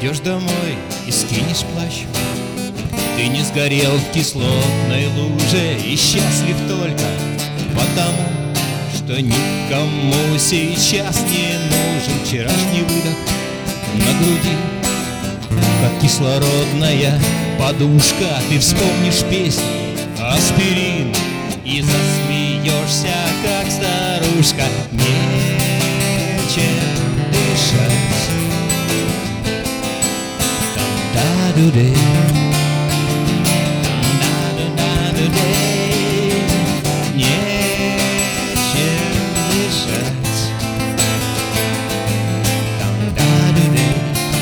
Придешь домой и скинешь плащ. Ты не сгорел в кислотной луже и счастлив только потому, что никому сейчас не нужен вчерашний выдох на груди, как кислородная подушка. Ты вспомнишь песни аспирин и засмеешься, как старушка. Нечем дышать. Там-да-ду-дей, там-да-ду-да-ду-дей. Нечем дышать. Там-да-ду-дей,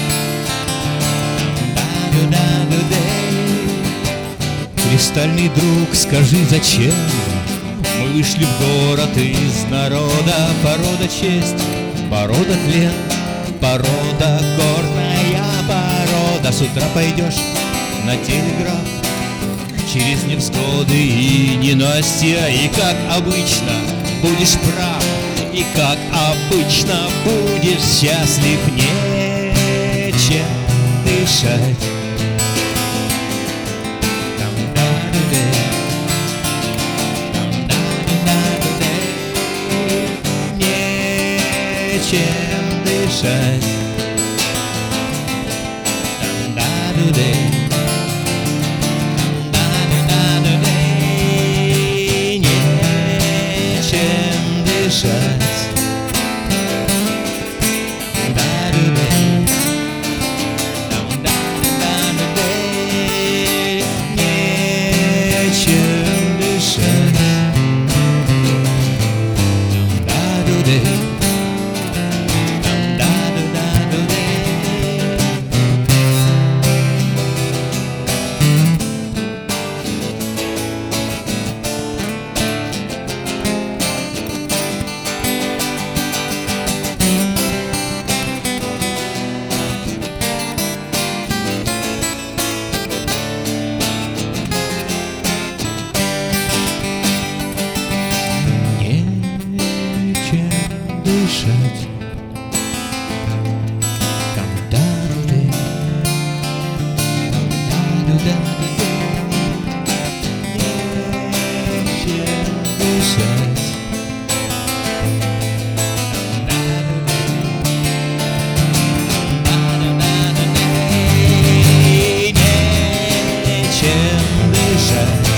там-да-ду-да-ду-дей. Кристальный друг, скажи, зачем мы вышли в город из народа? Порода честь, порода тлен, порода горная порода. С утра пойдешь на телеграф через невзгоды и ненастья, и как обычно будешь прав, и как обычно будешь счастлив. Нечем дышать. Нечем дышать. Там-да-ду-дей, там-да-ду-да-ду-дей. Нечем дышать. Там-да-ду-дей, там-да-ду-да-ду-дей. Нечем дышать. Там-да-ду-дей. Дышать. Там-да-ду-дей, там-да-ду-да-ду-дей. Нечем дышать. Там-да-ду-дей, нечем дышать.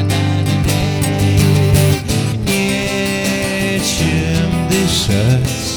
Нечем дышать.